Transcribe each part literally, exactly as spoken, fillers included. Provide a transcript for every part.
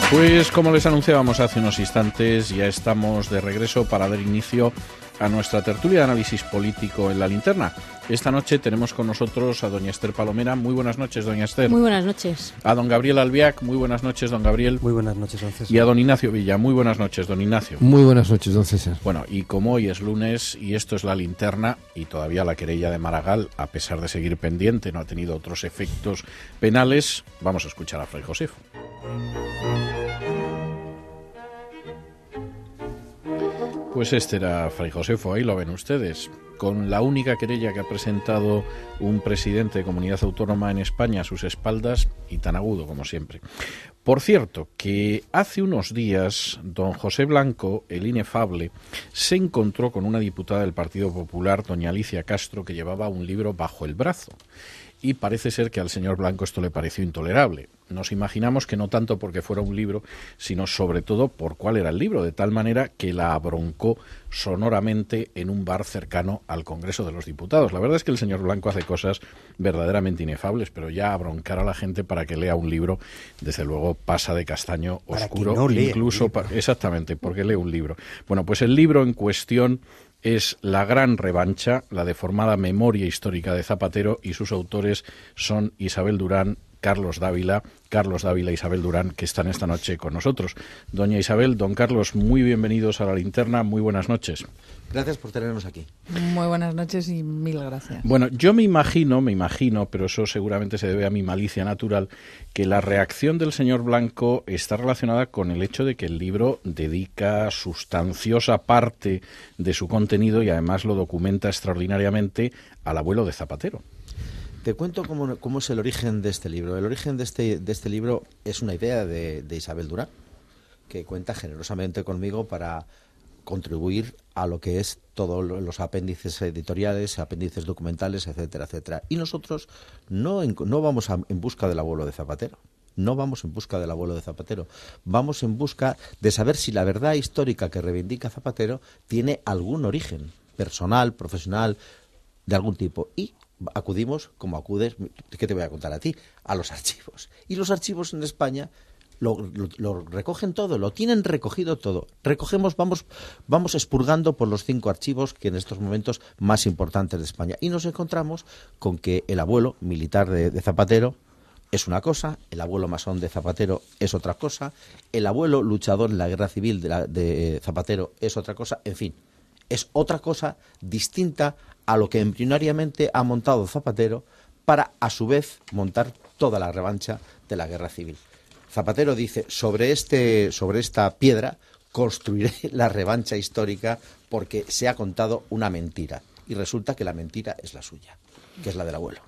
Pues como les anunciábamos hace unos instantes, ya estamos de regreso para dar inicio a nuestra tertulia de análisis político en La Linterna. Esta noche tenemos con nosotros a doña Esther Palomera. Muy buenas noches, doña Esther. Muy buenas noches. A don Gabriel Albiac. Muy buenas noches, don Gabriel. Muy buenas noches, don César. Y a don Ignacio Villa. Muy buenas noches, don Ignacio. Muy buenas noches, don César. Bueno, y como hoy es lunes y esto es La Linterna y todavía la querella de Maragall, a pesar de seguir pendiente, no ha tenido otros efectos penales, vamos a escuchar a Fray Josefo. Pues este era Fray Josefo, ahí lo ven ustedes, con la única querella que ha presentado un presidente de comunidad autónoma en España a sus espaldas y tan agudo como siempre. Por cierto, que hace unos días don José Blanco, el inefable, se encontró con una diputada del Partido Popular, doña Alicia Castro, que llevaba un libro bajo el brazo. Y parece ser que al señor Blanco esto le pareció intolerable. Nos imaginamos que no tanto porque fuera un libro, sino sobre todo por cuál era el libro, de tal manera que la abroncó sonoramente en un bar cercano al Congreso de los Diputados. La verdad es que el señor Blanco hace cosas verdaderamente inefables, pero ya abroncar a la gente para que lea un libro, desde luego pasa de castaño oscuro, para que no incluso pa- exactamente, porque lee un libro. Bueno, pues el libro en cuestión es La Gran Revancha, la deformada memoria histórica de Zapatero, y sus autores son Isabel Durán, Carlos Dávila, Carlos Dávila e Isabel Durán, que están esta noche con nosotros. Doña Isabel, don Carlos, muy bienvenidos a La Linterna, muy buenas noches. Gracias por tenernos aquí. Muy buenas noches y mil gracias. Bueno, yo me imagino, me imagino, pero eso seguramente se debe a mi malicia natural, que la reacción del señor Blanco está relacionada con el hecho de que el libro dedica sustanciosa parte de su contenido y además lo documenta extraordinariamente al abuelo de Zapatero. Te cuento cómo, cómo es el origen de este libro. El origen de este, de este libro es una idea de, de Isabel Durán, que cuenta generosamente conmigo para contribuir a lo que es todos los apéndices editoriales, apéndices documentales, etcétera, etcétera. Y nosotros no, en, no vamos a, en busca del abuelo de Zapatero. No vamos en busca del abuelo de Zapatero. Vamos en busca de saber si la verdad histórica que reivindica Zapatero tiene algún origen personal, profesional, de algún tipo. Y acudimos, como acudes, ¿qué te voy a contar a ti? A los archivos. Y los archivos en España lo, lo, lo recogen todo, lo tienen recogido todo. Recogemos, vamos, vamos expurgando por los cinco archivos que en estos momentos más importantes de España. Y nos encontramos con que el abuelo militar de, de Zapatero es una cosa, el abuelo masón de Zapatero es otra cosa, el abuelo luchador en la guerra civil de, la, de Zapatero es otra cosa, en fin, es otra cosa distinta a lo que embrionariamente ha montado Zapatero para, a su vez, montar toda la revancha de la guerra civil. Zapatero dice, sobre, este, sobre esta piedra construiré la revancha histórica porque se ha contado una mentira. Y resulta que la mentira es la suya, que es la del abuelo.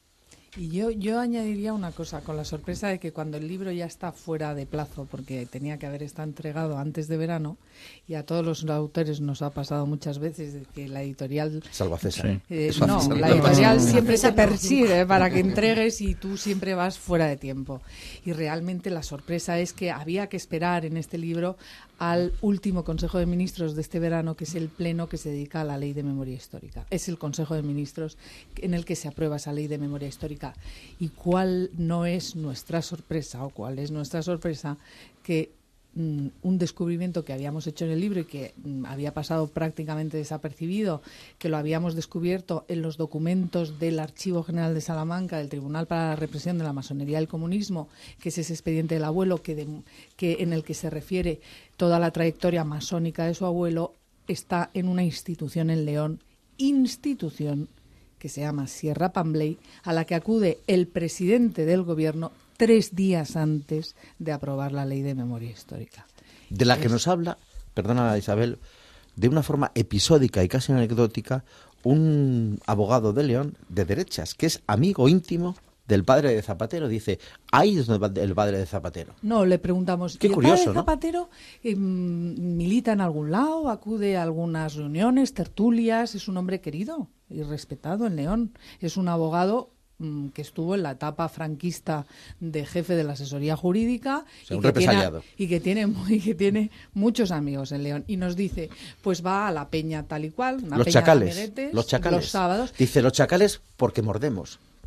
Y yo, yo añadiría una cosa, con la sorpresa de que cuando el libro ya está fuera de plazo, porque tenía que haber estado entregado antes de verano, y a todos los autores nos ha pasado muchas veces de que la editorial... Salva César. Eh, no, la editorial siempre te persigue para que entregues y tú siempre vas fuera de tiempo. Y realmente la sorpresa es que había que esperar en este libro al último Consejo de Ministros de este verano, que es el pleno que se dedica a la Ley de Memoria Histórica. Es el Consejo de Ministros en el que se aprueba esa Ley de Memoria Histórica. ¿Y cuál no es nuestra sorpresa, o cuál es nuestra sorpresa? Que mm, un descubrimiento que habíamos hecho en el libro y que mm, había pasado prácticamente desapercibido, que lo habíamos descubierto en los documentos del Archivo General de Salamanca, del Tribunal para la Represión de la Masonería y el Comunismo, que es ese expediente del abuelo que, de, que en el que se refiere toda la trayectoria masónica de su abuelo, está en una institución en León, institución que se llama Sierra Pambley, a la que acude el presidente del gobierno tres días antes de aprobar la Ley de Memoria Histórica. De la que es... nos habla, perdona Isabel, de una forma episódica y casi anecdótica, un abogado de León de derechas, que es amigo íntimo del padre de Zapatero. Dice, ahí es el padre de Zapatero. No, le preguntamos, qué ¿y curioso, el padre de ¿no? Zapatero eh, milita en algún lado, acude a algunas reuniones, tertulias? Es un hombre querido y respetado en León. Es un abogado mmm, que estuvo en la etapa franquista de jefe de la asesoría jurídica, o sea, y, un que represaliado. tiene, y, que tiene, y que tiene muchos amigos en León. Y nos dice, pues va a la peña tal y cual, una los peña chacales, de amiguetes, los chacales. los sábados. Dice, los chacales porque mordemos.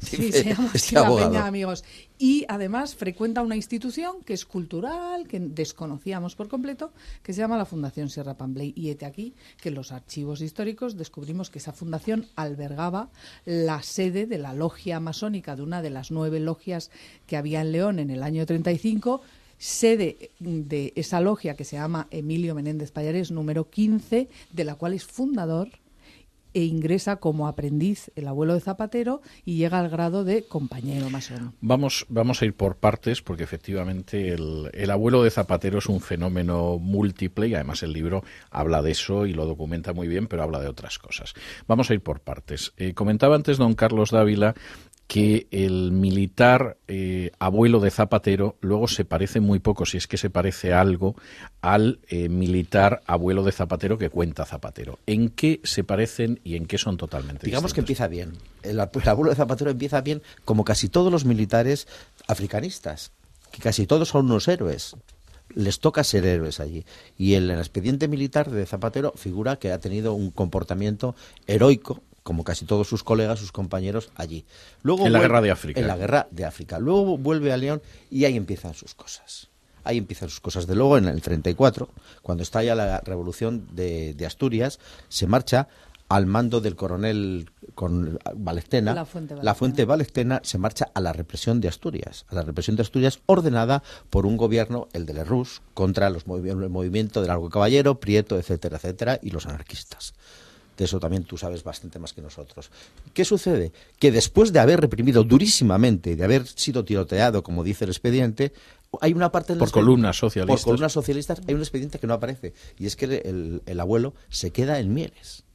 Sí, se llama así la Peña de Amigos. Y además frecuenta una institución que es cultural, que desconocíamos por completo, que se llama la Fundación Sierra Pambley. Y hete aquí que en los archivos históricos descubrimos que esa fundación albergaba la sede de la logia masónica, de una de las nueve logias que había en León en el año treinta y cinco, sede de esa logia que se llama Emilio Menéndez Pallarés, número quince, de la cual es fundador, e ingresa como aprendiz el abuelo de Zapatero y llega al grado de compañero masón. Vamos, vamos a ir por partes, porque efectivamente el, el abuelo de Zapatero es un fenómeno múltiple y además el libro habla de eso y lo documenta muy bien, pero habla de otras cosas. Vamos a ir por partes. Eh, comentaba antes don Carlos Dávila que el militar eh, abuelo de Zapatero luego se parece muy poco, si es que se parece algo, al eh, militar abuelo de Zapatero que cuenta Zapatero. ¿En qué se parecen y en qué son totalmente Digamos distintos? Que empieza bien. El, el abuelo de Zapatero empieza bien, como casi todos los militares africanistas, que casi todos son unos héroes. Les toca ser héroes allí. Y el, el expediente militar de Zapatero figura que ha tenido un comportamiento heroico, como casi todos sus colegas, sus compañeros allí. Luego en la vuelve, guerra de África. En la guerra de África. Luego vuelve a León y ahí empiezan sus cosas. Ahí empiezan sus cosas. De luego, en el treinta y cuatro, cuando estalla la revolución de, de Asturias, se marcha al mando del coronel con Valestena. La Fuente Valestena. La Fuente Valestena se marcha a la represión de Asturias. A la represión de Asturias ordenada por un gobierno, el de Lerroux, contra los movi- el movimiento del Largo Caballero, Prieto, etcétera, etcétera, y los anarquistas. De eso también tú sabes bastante más que nosotros. ¿Qué sucede? Que después de haber reprimido durísimamente, de haber sido tiroteado, como dice el expediente, hay una parte... En por columnas socialistas. Por columnas socialistas hay un expediente que no aparece. Y es que el, el abuelo se queda en Mieres.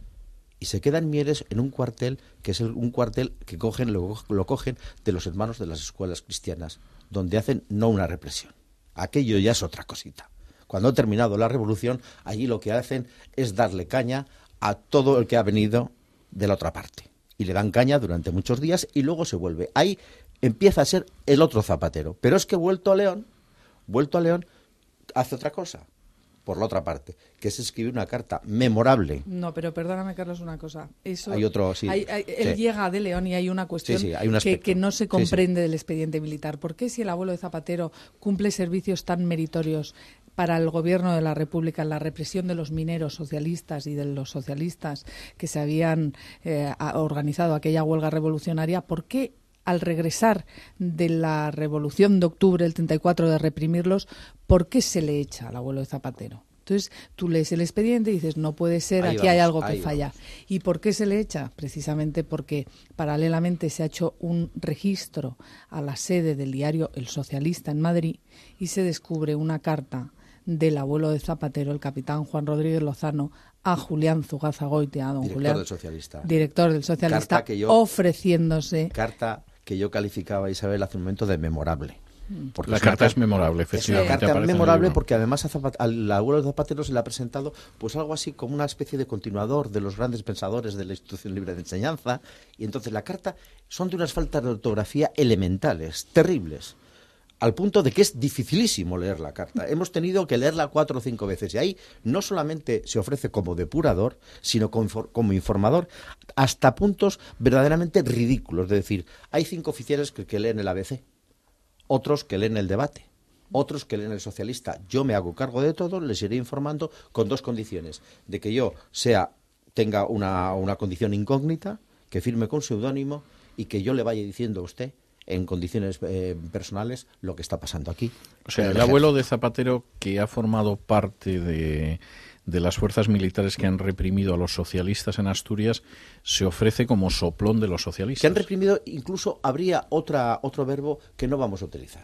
Y se queda en Mieres en un cuartel, que es el, un cuartel que cogen, lo, lo cogen de los hermanos de las escuelas cristianas, donde hacen no una represión. Aquello ya es otra cosita. Cuando ha terminado la revolución, allí lo que hacen es darle caña a todo el que ha venido de la otra parte. Y le dan caña durante muchos días y luego se vuelve. Ahí empieza a ser el otro Zapatero. Pero es que vuelto a León, vuelto a León, hace otra cosa, por la otra parte, que es escribir una carta memorable. No, pero perdóname, Carlos, una cosa. Eso, hay otro, sí. Hay, hay, él sí. llega de León y hay una cuestión sí, sí, hay un que, que no se comprende sí, sí. del expediente militar. ¿Por qué si el abuelo de Zapatero cumple servicios tan meritorios para el gobierno de la República en la represión de los mineros socialistas y de los socialistas que se habían eh, organizado aquella huelga revolucionaria, ¿por qué al regresar de la Revolución de Octubre del treinta y cuatro de reprimirlos, por qué se le echa al abuelo de Zapatero? Entonces tú lees el expediente y dices, no puede ser, ahí aquí vamos, hay algo que ahí falla. Vamos. ¿Y por qué se le echa? Precisamente porque paralelamente se ha hecho un registro a la sede del diario El Socialista en Madrid y se descubre una carta del abuelo de Zapatero, el capitán Juan Rodríguez Lozano, a Julián Zugazagoitia, a don director Julián, del Socialista. director del Socialista, yo, ofreciéndose... Carta que yo calificaba, Isabel, hace un momento de memorable. Porque la carta es memorable, efectivamente. Es una carta memorable porque además a Zapat- al abuelo de Zapatero se le ha presentado pues algo así como una especie de continuador de los grandes pensadores de la institución libre de enseñanza. Y entonces la carta son de unas faltas de ortografía elementales, terribles, al punto de que es dificilísimo leer la carta. Hemos tenido que leerla cuatro o cinco veces y ahí no solamente se ofrece como depurador, sino como informador hasta puntos verdaderamente ridículos. Es decir, hay cinco oficiales que, que leen el A B C, otros que leen el debate, otros que leen el Socialista. Yo me hago cargo de todo, les iré informando con dos condiciones: de que yo sea tenga una, una condición incógnita, que firme con seudónimo y que yo le vaya diciendo a usted en condiciones eh, personales lo que está pasando aquí. O sea, el, el abuelo de Zapatero, que ha formado parte de, de las fuerzas militares que han reprimido a los socialistas en Asturias, se ofrece como soplón de los socialistas. Que han reprimido, incluso habría otra otro verbo que no vamos a utilizar.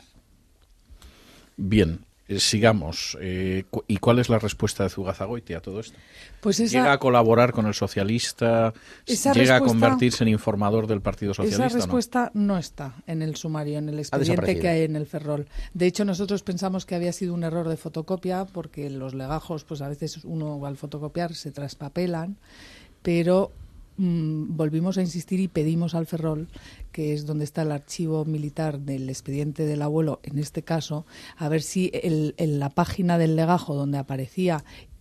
Bien. Eh, sigamos. Eh, cu- ¿Y cuál es la respuesta de Zugazagoitia a todo esto? Pues esa, ¿Llega a colaborar con el socialista? esa ¿Llega a respuesta- convertirse en informador del Partido Socialista? Esa respuesta no? no está en el sumario, en el expediente desaparecido. que hay en el Ferrol. De hecho, nosotros pensamos que había sido un error de fotocopia, porque los legajos, pues a veces uno al fotocopiar se traspapelan, pero mm, volvimos a insistir y pedimos al Ferrol, que es donde está el archivo militar del expediente del abuelo, en este caso, a ver si el, en la página del legajo donde aparecía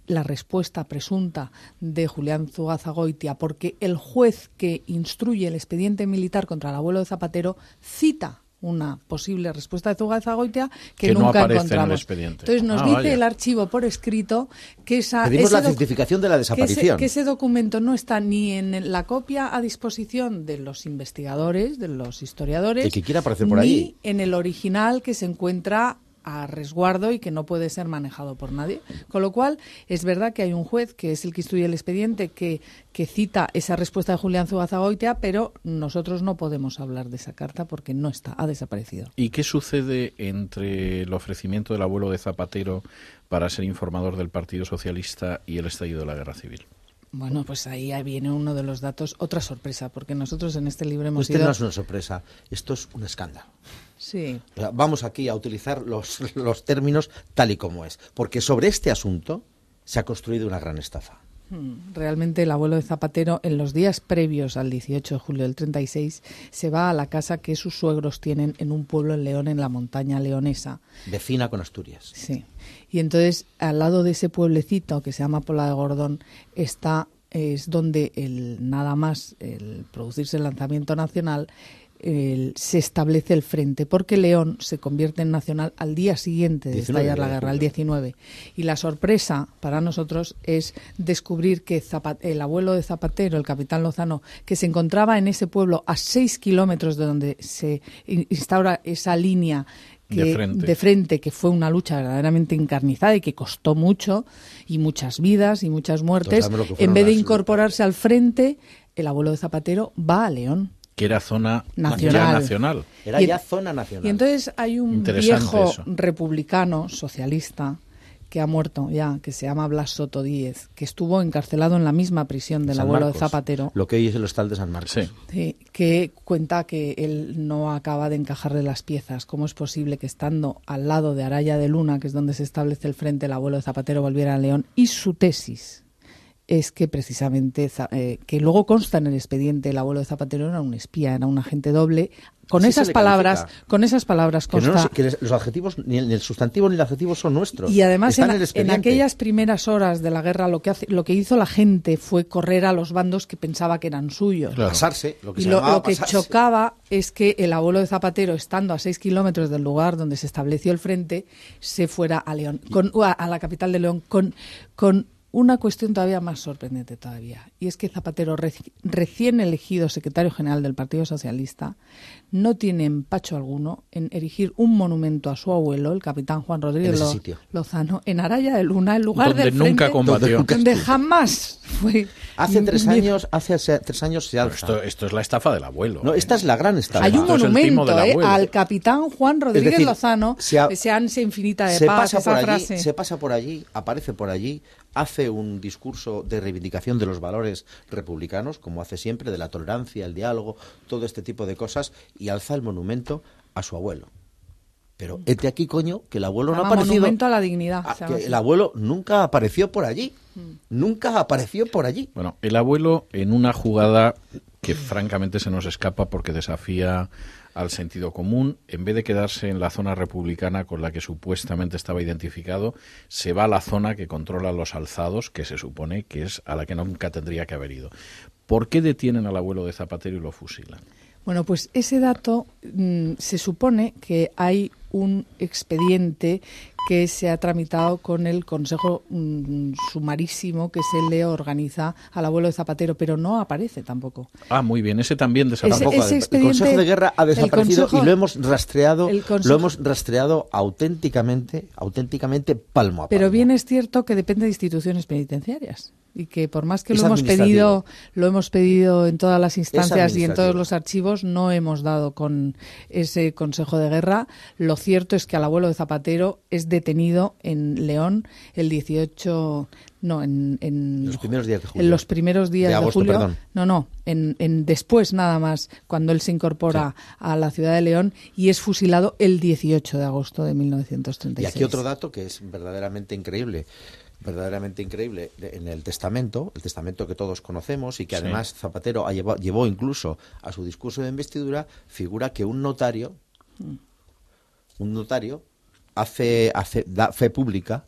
la respuesta presunta de Julián Zugazagoitia, porque el juez que instruye el expediente militar contra el abuelo de Zapatero cita una posible respuesta de Zugazagoitia que, que nunca no aparece encontramos. en el expediente. Entonces nos ah, dice vaya. el archivo por escrito que esa Pedimos ese la certificación de la desaparición. Que ese, que ese documento no está ni en la copia a disposición de los investigadores, de los historiadores, el que quiera aparecer por ni ahí. en el original que se encuentra a resguardo y que no puede ser manejado por nadie. Con lo cual, es verdad que hay un juez, que es el que instruye el expediente, que, que cita esa respuesta de Julián Zugazagoitia, pero nosotros no podemos hablar de esa carta porque no está, ha desaparecido. ¿Y qué sucede entre el ofrecimiento del abuelo de Zapatero para ser informador del Partido Socialista y el estallido de la Guerra Civil? Bueno, pues ahí viene uno de los datos, otra sorpresa, porque nosotros en este libro hemos Esto ido... no es una sorpresa, esto es un escándalo. Sí. Vamos aquí a utilizar los, los términos tal y como es, porque sobre este asunto se ha construido una gran estafa. Realmente el abuelo de Zapatero, en los días previos al dieciocho de julio del treinta y seis, se va a la casa que sus suegros tienen en un pueblo en León, en la montaña leonesa. Vecina con Asturias. Sí. Y entonces, al lado de ese pueblecito que se llama Pola de Gordón, está, es donde el nada más el producirse el lanzamiento nacional, El, se establece el frente, porque León se convierte en nacional al día siguiente de estallar la guerra, el diecinueve. Y la sorpresa para nosotros es descubrir que Zapat- el abuelo de Zapatero, el capitán Lozano, que se encontraba en ese pueblo a seis kilómetros de donde se instaura esa línea que, de, frente. de frente, que fue una lucha verdaderamente encarnizada y que costó mucho, y muchas vidas y muchas muertes, en vez de incorporarse al frente, el abuelo de Zapatero va a León. Que era zona nacional. Ya nacional. Era y, ya zona nacional. Y entonces hay un viejo eso. republicano socialista que ha muerto ya, que se llama Blas Soto Díez, que estuvo encarcelado en la misma prisión del San abuelo Marcos, de Zapatero. Lo que hoy es el hostal de San Marcos. Sí. Sí, que cuenta que él no acaba de encajarle las piezas. ¿Cómo es posible que estando al lado de Araya de Luna, que es donde se establece el frente, el abuelo de Zapatero volviera a León? Y su tesis es que precisamente, eh, que luego consta en el expediente, el abuelo de Zapatero era un espía, era un agente doble. Con Así esas palabras, con esas palabras consta. Que, no nos, que los adjetivos, ni el, ni el sustantivo ni el adjetivo son nuestros. Y además en, en, el en aquellas primeras horas de la guerra lo que hace, lo que hizo la gente fue correr a los bandos que pensaba que eran suyos. Claro. Pasarse, lo que y se lo, llamaba lo que pasarse. chocaba es que el abuelo de Zapatero, estando a seis kilómetros del lugar donde se estableció el frente, se fuera a León, con, a, a la capital de León, con, con una cuestión todavía más sorprendente todavía, y es que Zapatero, reci- recién elegido secretario general del Partido Socialista, no tiene empacho alguno en erigir un monumento a su abuelo, el capitán Juan Rodríguez Lo- Lozano, en Araya de Luna, el lugar donde del nunca frente, combatió. donde, donde jamás fue. Hace tres años, hace tres años se alza. Esto, esto es la estafa del abuelo. No, esta es la gran estafa. Hay un Esto es el timo monumento del eh, abuelo. al capitán Juan Rodríguez Es decir, Lozano, se ha- ese ansia infinita de se paz, pasa esa por allí, frase. se pasa por allí, aparece por allí, hace un discurso de reivindicación de los valores republicanos, como hace siempre, de la tolerancia, el diálogo, todo este tipo de cosas, y alza el monumento a su abuelo. Pero este aquí, coño, que el abuelo Se no ha llama aparecido. Monumento a la Dignidad. Ah, se llama que así. el abuelo nunca apareció por allí. Nunca apareció por allí. Bueno, el abuelo, en una jugada que francamente se nos escapa porque desafía al sentido común, en vez de quedarse en la zona republicana con la que supuestamente estaba identificado, se va a la zona que controla los alzados, que se supone que es a la que nunca tendría que haber ido. ¿Por qué detienen al abuelo de Zapatero y lo fusilan? Bueno, pues ese dato mmm, se supone que hay un expediente que se ha tramitado con el Consejo mmm, Sumarísimo que se le organiza al abuelo de Zapatero, pero no aparece tampoco. Ah, muy bien, ese también desapareció. Ese- ese el expediente- Consejo de Guerra ha desaparecido Consejo- y lo hemos rastreado, el Consejo- lo hemos rastreado auténticamente, auténticamente palmo a palmo. Pero bien es cierto que depende de instituciones penitenciarias y que por más que Es lo hemos administrativo. pedido, lo hemos pedido en todas las instancias y en administrativo. todos los archivos, no hemos dado con ese Consejo de Guerra. Lo cierto es que al abuelo de Zapatero es detenido en León el dieciocho, no, en, en Los primeros días de julio. En los primeros días De de, agosto, julio. perdón. No, no, en, en después nada más, cuando él se incorpora a la ciudad de León y es fusilado el dieciocho de agosto de mil novecientos treinta y Y seis. aquí otro dato que es verdaderamente increíble, verdaderamente increíble, de- en el testamento, el testamento que todos conocemos y que Sí. además Zapatero ha llevado, llevó incluso a su discurso de investidura, figura que un notario, un notario hace, hace da fe pública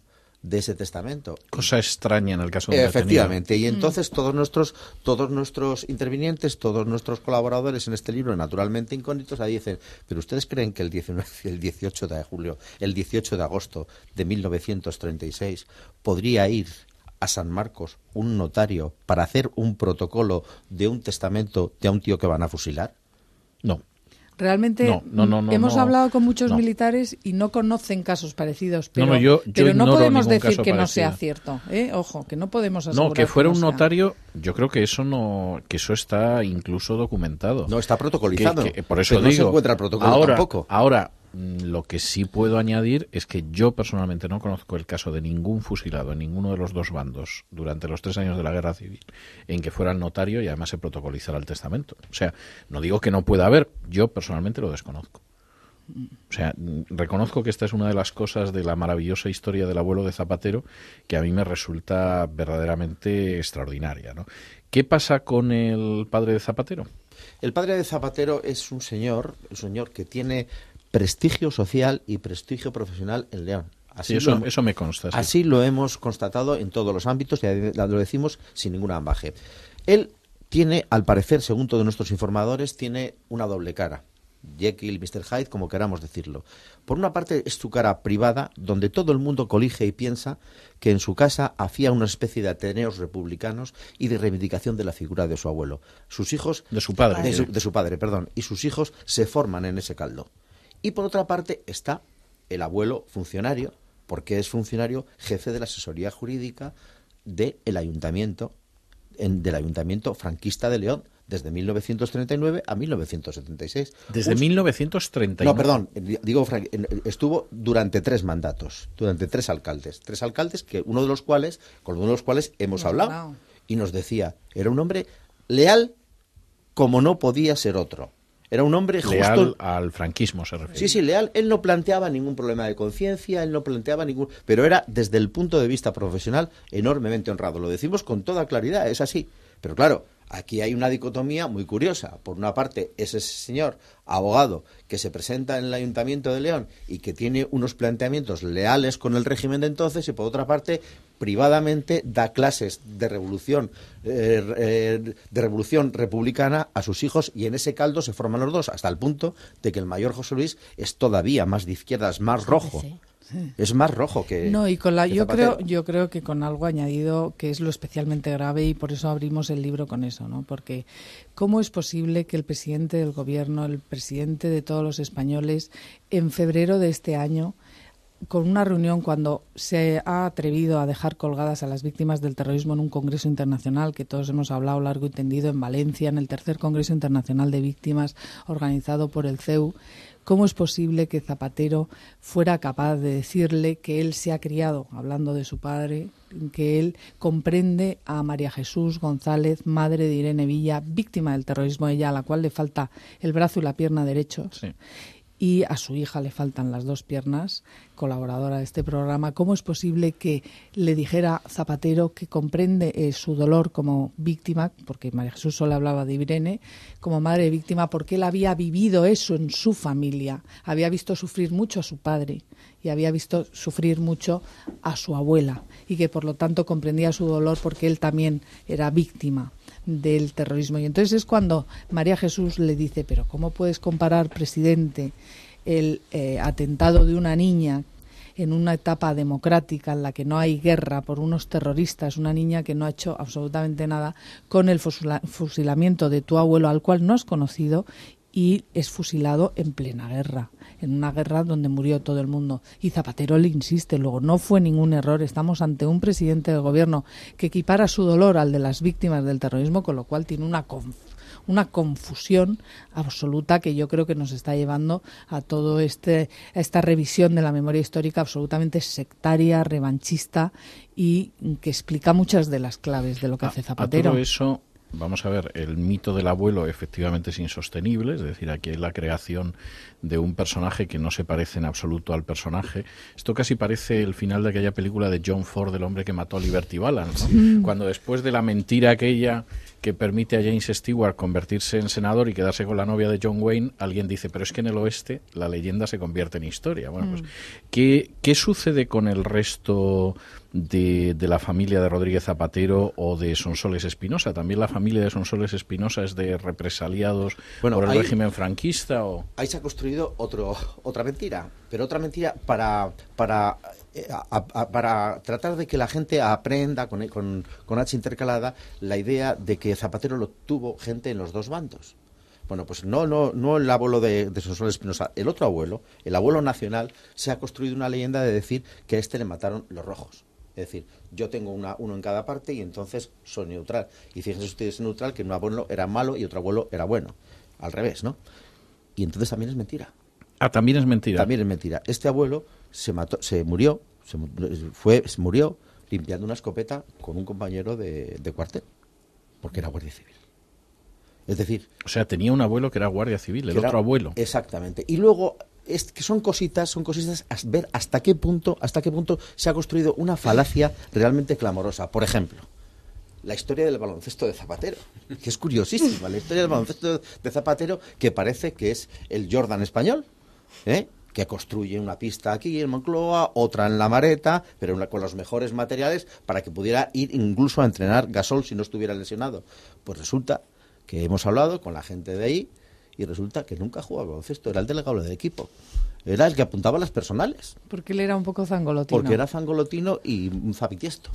de ese testamento. Cosa extraña en el caso de un Efectivamente, detenido. y entonces todos nuestros todos nuestros intervinientes, todos nuestros colaboradores en este libro, naturalmente incógnitos, ahí dicen, pero ustedes creen que el diecinueve, el dieciocho de julio, el dieciocho de agosto de mil novecientos treinta y seis podría ir a San Marcos un notario para hacer un protocolo de un testamento de un tío que van a fusilar? No. Realmente no, no, no, no, hemos no, hablado con muchos no. militares y no conocen casos parecidos, pero no, no, yo, yo pero no podemos decir caso que parecido. no sea cierto, ¿eh? Ojo, que no podemos asegurar No, que fuera que no un sea. notario, yo creo que eso no, que eso está incluso documentado. No, está protocolizado. Que, que, por eso pero digo, no se encuentra el protocolo ahora, tampoco. Ahora, lo que sí puedo añadir es que yo personalmente no conozco el caso de ningún fusilado en ninguno de los dos bandos durante los tres años de la Guerra Civil en que fuera el notario y además se protocolizara el testamento. O sea, no digo que no pueda haber, yo personalmente lo desconozco. O sea, reconozco que esta es una de las cosas de la maravillosa historia del abuelo de Zapatero que a mí me resulta verdaderamente extraordinaria, ¿no? ¿Qué pasa con el padre de Zapatero? El padre de Zapatero es un señor, un señor que tiene prestigio social y prestigio profesional en León. Así sí, eso, lo, eso me consta. Sí. Así lo hemos constatado en todos los ámbitos y lo decimos sin ningún ambaje. Él tiene, al parecer, según todos nuestros informadores, tiene una doble cara. Jekyll, mister Hyde, como queramos decirlo. Por una parte es su cara privada, donde todo el mundo colige y piensa que en su casa hacía una especie de ateneos republicanos y de reivindicación de la figura de su abuelo. Sus hijos... De su padre. De su, de su padre, perdón. Y sus hijos se forman en ese caldo. Y por otra parte está el abuelo funcionario, porque es funcionario jefe de la asesoría jurídica del ayuntamiento, en, del ayuntamiento franquista de León, desde mil novecientos treinta y nueve a mil novecientos setenta y seis. Desde Un... mil novecientos treinta y nueve. No, perdón, digo, estuvo durante tres mandatos, durante tres alcaldes. Tres alcaldes, que uno de los cuales, con uno de los cuales hemos no, hablado. No. Y nos decía, era un hombre leal como no podía ser otro. Era un hombre justo... Leal al franquismo se refiere. Sí, sí, leal. Él no planteaba ningún problema de conciencia, él no planteaba ningún... Pero era, desde el punto de vista profesional, enormemente honrado. Lo decimos con toda claridad, es así. Pero claro, aquí hay una dicotomía muy curiosa. Por una parte, es ese señor abogado que se presenta en el Ayuntamiento de León y que tiene unos planteamientos leales con el régimen de entonces, y por otra parte, privadamente da clases de revolución eh, eh, de revolución republicana a sus hijos, y en ese caldo se forman los dos, hasta el punto de que el mayor José Luis es todavía más de izquierdas, más rojo. Sí, sí. Es más rojo que no y con la que yo creo yo creo que con algo añadido que es lo especialmente grave, y por eso abrimos el libro con eso, ¿no? Porque cómo es posible que el presidente del gobierno, el presidente de todos los españoles, en febrero de este año, con una reunión cuando se ha atrevido a dejar colgadas a las víctimas del terrorismo en un congreso internacional que todos hemos hablado largo y tendido en Valencia, en el tercer Congreso Internacional de Víctimas organizado por el C E U, ¿cómo es posible que Zapatero fuera capaz de decirle que él se ha criado, hablando de su padre, que él comprende a María Jesús González, madre de Irene Villa, víctima del terrorismo, ella a la cual le falta el brazo y la pierna derechos? Sí. Y a su hija le faltan las dos piernas, colaboradora de este programa? ¿Cómo es posible que le dijera Zapatero que comprende eh, su dolor como víctima, porque María Jesús solo hablaba de Irene, como madre de víctima, porque él había vivido eso en su familia, había visto sufrir mucho a su padre y había visto sufrir mucho a su abuela, y que por lo tanto comprendía su dolor porque él también era víctima del terrorismo? Y entonces es cuando María Jesús le dice, pero ¿cómo puedes comparar, presidente, el eh, atentado de una niña en una etapa democrática en la que no hay guerra por unos terroristas, una niña que no ha hecho absolutamente nada, con el fusila- fusilamiento de tu abuelo, al cual no has conocido, y es fusilado en plena guerra, en una guerra donde murió todo el mundo? Y Zapatero le insiste, luego, no fue ningún error, estamos ante un presidente del gobierno que equipara su dolor al de las víctimas del terrorismo, con lo cual tiene una conf- una confusión absoluta que yo creo que nos está llevando a todo este a esta revisión de la memoria histórica absolutamente sectaria, revanchista, y que explica muchas de las claves de lo que a, hace Zapatero. A todo eso, vamos a ver, el mito del abuelo efectivamente es insostenible, es decir, aquí hay la creación de un personaje que no se parece en absoluto al personaje. Esto casi parece el final de aquella película de John Ford, El hombre que mató a Liberty Balance, ¿no? Mm. Cuando después de la mentira aquella que permite a James Stewart convertirse en senador y quedarse con la novia de John Wayne, alguien dice, pero es que en el oeste la leyenda se convierte en historia. Bueno, mm. pues, ¿qué, ¿qué sucede con el resto de, de la familia de Rodríguez Zapatero o de Sonsoles Espinosa. También la familia de Sonsoles Espinosa es de represaliados bueno, por el ahí, régimen franquista. ¿O? Ahí se ha construido otro, otra mentira, pero otra mentira para, para, a, a, para tratar de que la gente aprenda con, con, con H intercalada la idea de que Zapatero lo tuvo gente en los dos bandos. Bueno, pues no, no, no el abuelo de, de Sonsoles Espinosa, el otro abuelo, el abuelo nacional, se ha construido una leyenda de decir que a este le mataron los rojos. Es decir, yo tengo una, uno en cada parte y entonces soy neutral. Y fíjense ustedes neutral que un abuelo era malo y otro abuelo era bueno. Al revés, ¿no? Y entonces también es mentira. Ah, también es mentira. También es mentira. Este abuelo se mató, se murió, se fue, se murió limpiando una escopeta con un compañero de, de cuartel, porque era guardia civil. Es decir... O sea, tenía un abuelo que era guardia civil, el otro era, abuelo. Exactamente. Y luego, es que son cositas, son cositas, a ver hasta qué punto, hasta qué punto se ha construido una falacia realmente clamorosa. Por ejemplo, la historia del baloncesto de Zapatero, que es curiosísima. La historia del baloncesto de Zapatero, que parece que es el Jordan español, ¿eh? Que construye una pista aquí en Moncloa, otra en La Mareta, pero una, con los mejores materiales para que pudiera ir incluso a entrenar Gasol si no estuviera lesionado. Pues resulta que hemos hablado con la gente de ahí y resulta que nunca jugaba al baloncesto, era el delegado del equipo, era el que apuntaba las personales. Porque él era un poco zangolotino. Porque era zangolotino y un zapitiesto.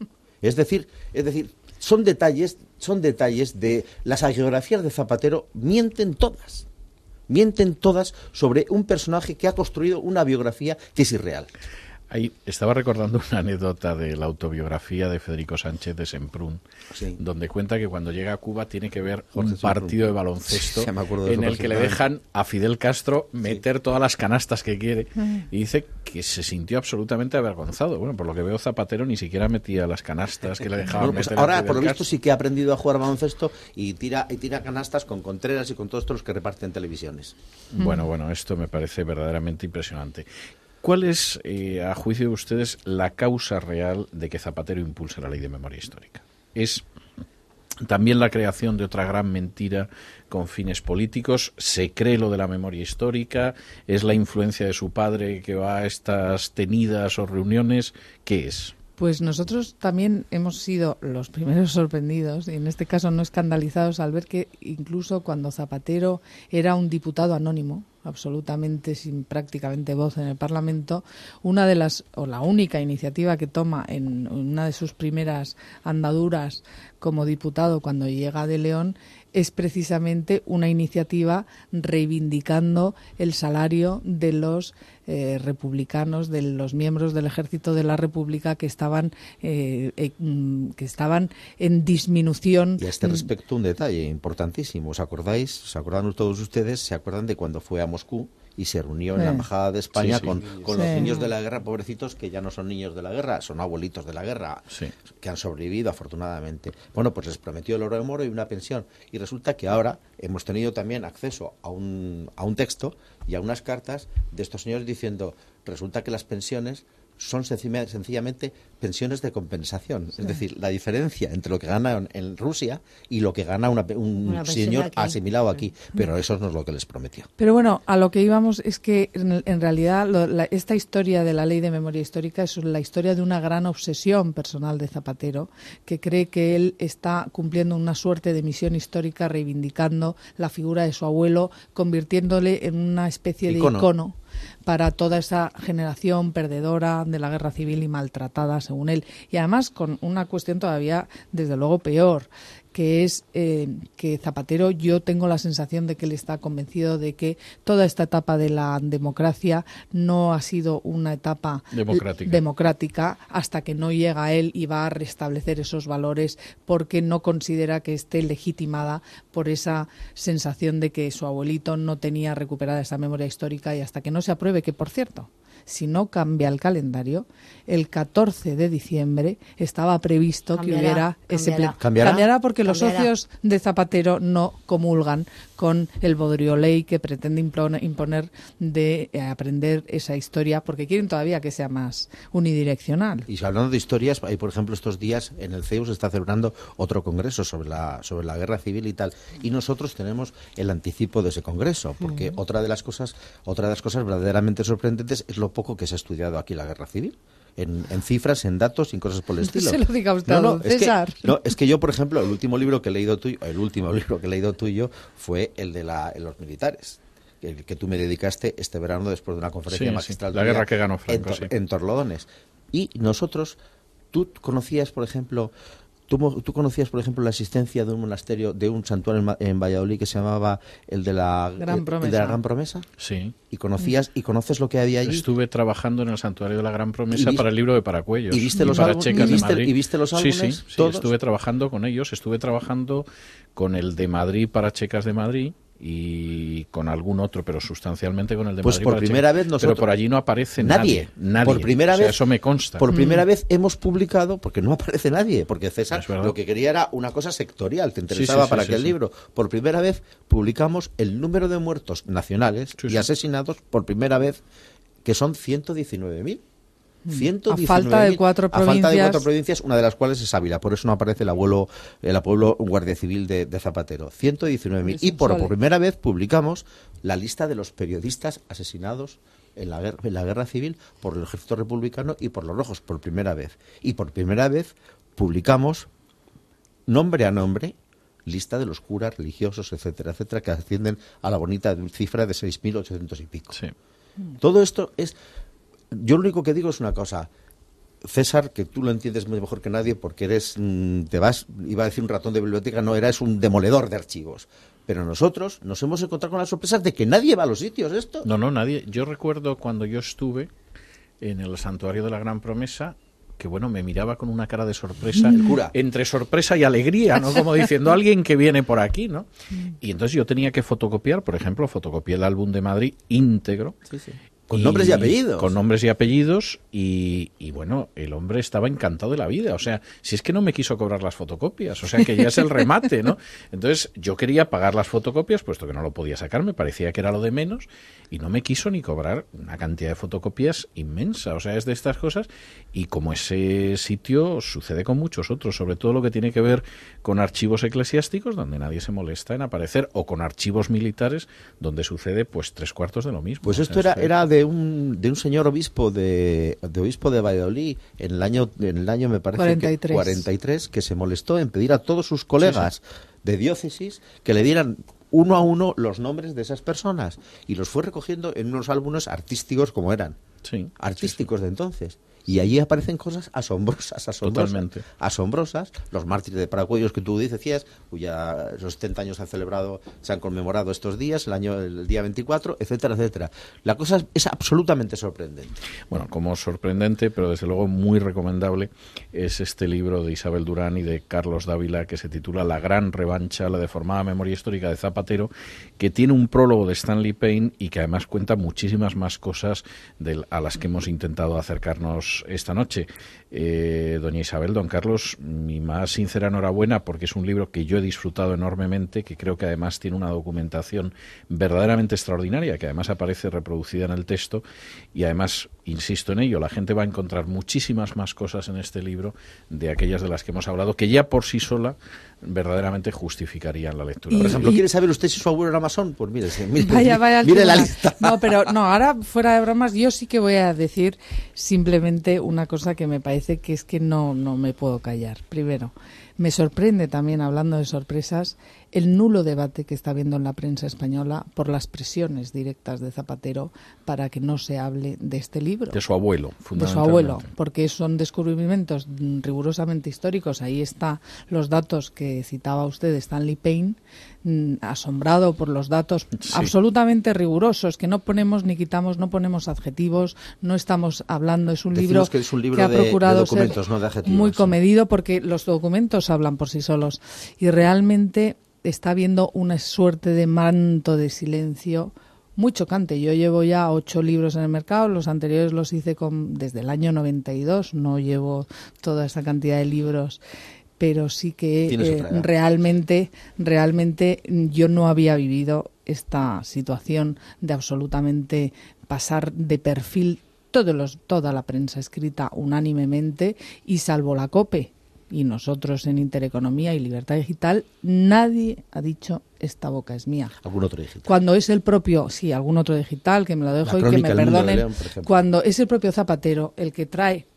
es decir, es decir, son detalles, son detalles de las hagiografías de Zapatero, mienten todas, mienten todas sobre un personaje que ha construido una biografía que es irreal. Ahí estaba recordando una anécdota de la autobiografía de Federico Sánchez de Semprún, sí. donde cuenta que cuando llega a Cuba tiene que ver Jorge un partido Semprún. de baloncesto sí, de en el que le dejan a Fidel Castro meter sí. todas las canastas que quiere y dice que se sintió absolutamente avergonzado. Bueno, por lo que veo Zapatero ni siquiera metía las canastas que le dejaban bueno, pues meter ahora, por lo visto, sí que ha aprendido a jugar baloncesto y tira, y tira canastas con Contreras y con todos los que reparten televisiones. Bueno, bueno, esto me parece verdaderamente impresionante. ¿Cuál es, eh, a juicio de ustedes, la causa real de que Zapatero impulse la ley de memoria histórica? ¿Es también la creación de otra gran mentira con fines políticos? ¿Se cree lo de la memoria histórica? ¿Es la influencia de su padre que va a estas tenidas o reuniones? ¿Qué es? Pues nosotros también hemos sido los primeros sorprendidos, y en este caso no escandalizados, al ver que incluso cuando Zapatero era un diputado anónimo, absolutamente sin prácticamente voz en el Parlamento, una de las, o la única iniciativa que toma en una de sus primeras andaduras como diputado cuando llega de León es precisamente una iniciativa reivindicando el salario de los eh, republicanos, de los miembros del Ejército de la República que estaban eh, eh, que estaban en disminución. Y a este respecto un detalle importantísimo. ¿Os acordáis? ¿Os acordan todos ustedes? ¿Se acuerdan de cuando fue a Moscú y se reunió en sí. la Embajada de España sí, sí. con, con sí. los niños de la guerra, pobrecitos, que ya no son niños de la guerra, son abuelitos de la guerra, sí. que han sobrevivido afortunadamente? Bueno, pues les prometió el oro de moro y una pensión. Y resulta que ahora hemos tenido también acceso a un, a un texto y a unas cartas de estos señores diciendo, resulta que las pensiones son sencillamente pensiones de compensación. Sí. Es decir, la diferencia entre lo que gana en Rusia y lo que gana una, un una señor aquí. asimilado aquí. Pero eso no es lo que les prometió. Pero bueno, a lo que íbamos es que en, en realidad lo, la, esta historia de la ley de memoria histórica es la historia de una gran obsesión personal de Zapatero, que cree que él está cumpliendo una suerte de misión histórica reivindicando la figura de su abuelo, convirtiéndole en una especie icono. de icono para toda esa generación perdedora de la guerra civil y maltratada, según él. Y además con una cuestión todavía, desde luego, peor, que es eh, que Zapatero, yo tengo la sensación de que él está convencido de que toda esta etapa de la democracia no ha sido una etapa democrática, democrática hasta que no llega él y va a restablecer esos valores, porque no considera que esté legitimada por esa sensación de que su abuelito no tenía recuperada esa memoria histórica, y hasta que no se apruebe, que por cierto, si no cambia el calendario, el catorce de diciembre estaba previsto cambiará, que hubiera ese pleno. ¿Cambiará? Cambiará porque ¿Cambiará? Los socios de Zapatero no comulgan con el bodrio ley que pretende imponer de eh, aprender esa historia, porque quieren todavía que sea más unidireccional. Y hablando de historias, hay, por ejemplo, estos días en el C E U se está celebrando otro congreso sobre la sobre la guerra civil y tal, y nosotros tenemos el anticipo de ese congreso, porque uh-huh. otra de las cosas otra de las cosas verdaderamente sorprendentes es lo poco que se ha estudiado aquí la guerra civil. En, en cifras, en datos y en cosas por el estilo. No se lo diga usted, no, no, es César. que, no, es que yo, por ejemplo, el último libro que he leído tuyo, el último libro que he leído tuyo fue el de la, los militares, el que tú me dedicaste este verano después de una conferencia sí, magistral. Sí, la guerra que ganó Franco, en, sí. en Torlodones. Y nosotros, tú conocías, por ejemplo, tú, tú conocías, por ejemplo, la existencia de un monasterio, de un santuario en, en Valladolid que se llamaba el de la Gran Promesa. El de la Gran Promesa. Sí. Y conocías y conoces lo que había allí. Estuve trabajando en el santuario de la Gran Promesa viste, para el libro de Paracuellos. ¿Y viste los para álbumes? Checas ¿Y viste, de Madrid? ¿Y viste los álbumes? Sí, sí, sí, ¿todos? estuve trabajando con ellos. Estuve trabajando con el de Madrid para Checas de Madrid y con algún otro, pero sustancialmente con el de pues Madrid. Por para primera Checas. vez nosotros... Pero por allí no aparece nadie. Nadie. nadie. Por primera o sea, vez... eso me consta. Por primera Mm. vez hemos publicado, porque no aparece nadie, porque César lo que quería era una cosa sectorial, te interesaba sí, sí, para sí, aquel sí, libro. Por primera vez publicamos el número de muertos nacionales sí, y sí. asesinados por primera vez, que son ciento diecinueve mil. A falta de cuatro a falta de provincias. cuatro provincias, una de las cuales es Ávila, por eso no aparece el abuelo, el abuelo guardia civil de, de Zapatero. ciento diecinueve mil. Y por, por primera vez publicamos la lista de los periodistas asesinados en la, guerra, en la guerra civil por el ejército republicano y por los rojos, por primera vez. Y por primera vez publicamos, nombre a nombre, lista de los curas religiosos, etcétera, etcétera, que ascienden a la bonita cifra de seis mil ochocientos y pico. Sí. Todo esto es... Yo lo único que digo es una cosa, César, que tú lo entiendes mejor que nadie porque eres, te vas, iba a decir un ratón de biblioteca, no, eres un demoledor de archivos. Pero nosotros nos hemos encontrado con las sorpresas de que nadie va a los sitios esto. No, no, nadie. Yo recuerdo cuando yo estuve en el santuario de la Gran Promesa, que bueno, me miraba con una cara de sorpresa, el cura, entre sorpresa y alegría, ¿no? Como diciendo, alguien que viene por aquí, ¿no? Y entonces yo tenía que fotocopiar, por ejemplo, fotocopié el álbum de Madrid íntegro. Sí, sí. Con nombres y apellidos. Con nombres y apellidos y, y bueno, el hombre estaba encantado de la vida. O sea, si es que no me quiso cobrar las fotocopias, o sea que ya es el remate, ¿no? Entonces yo quería pagar las fotocopias, puesto que no lo podía sacar, me parecía que era lo de menos, y no me quiso ni cobrar una cantidad de fotocopias inmensa. O sea, es de estas cosas, y como ese sitio sucede con muchos otros, sobre todo lo que tiene que ver con archivos eclesiásticos, donde nadie se molesta en aparecer, o con archivos militares, donde sucede pues tres cuartos de lo mismo. Pues esto o sea, era, era de un de un señor obispo de, de obispo de Valladolid en el año en el año me parece cuarenta y tres. que cuarenta y tres, que se molestó en pedir a todos sus colegas sí, sí. de diócesis que le dieran uno a uno los nombres de esas personas y los fue recogiendo en unos álbumes artísticos como eran sí, artísticos sí, sí. de entonces. Y allí aparecen cosas asombrosas, asombrosas, Totalmente. asombrosas. Los mártires de Paracuellos que tú decías, cuya los setenta años se han celebrado, se han conmemorado estos días, el año el día veinticuatro, etcétera, etcétera. La cosa es, es absolutamente sorprendente. Bueno, como sorprendente, pero desde luego muy recomendable, es este libro de Isabel Durán y de Carlos Dávila que se titula La gran revancha, la deformada memoria histórica de Zapatero, que tiene un prólogo de Stanley Payne y que además cuenta muchísimas más cosas de, a las que hemos intentado acercarnos esta noche. Eh, doña Isabel, don Carlos, mi más sincera enhorabuena porque es un libro que yo he disfrutado enormemente, que creo que además tiene una documentación verdaderamente extraordinaria, que además aparece reproducida en el texto y además, insisto en ello, la gente va a encontrar muchísimas más cosas en este libro de aquellas de las que hemos hablado, que ya por sí sola verdaderamente justificarían la lectura. Y, por ejemplo, y, ¿quiere saber usted si su abuelo era masón? Pues mire, mire, vaya, vaya mire la lista. No, pero no, ahora fuera de bromas, yo sí que voy a decir simplemente una cosa que me parece que es que no, no me puedo callar. Primero, me sorprende también, hablando de sorpresas, el nulo debate que está habiendo en la prensa española por las presiones directas de Zapatero para que no se hable de este libro. De su abuelo, fundamentalmente. De su abuelo, porque son descubrimientos rigurosamente históricos. Ahí están los datos que citaba usted de Stanley Payne, mmm, asombrado por los datos sí. absolutamente rigurosos, que no ponemos ni quitamos, no ponemos adjetivos, no estamos hablando, es un Decimos libro que es un libro que ha de, procurado de documentos, ser no de adjetivos, muy sí. comedido, porque los documentos hablan por sí solos y realmente está habiendo una suerte de manto de silencio muy chocante. Yo llevo ya ocho libros en el mercado, los anteriores los hice con, desde el año noventa y dos, no llevo toda esa cantidad de libros, pero sí que eh, realmente, realmente yo no había vivido esta situación de absolutamente pasar de perfil todos los, toda la prensa escrita unánimemente y salvo la COPE y nosotros en Intereconomía y Libertad Digital, nadie ha dicho esta boca es mía. ¿Algún otro digital? Cuando es el propio, sí, algún otro digital, que me lo dejo y que me perdonen, León, cuando es el propio Zapatero el que trae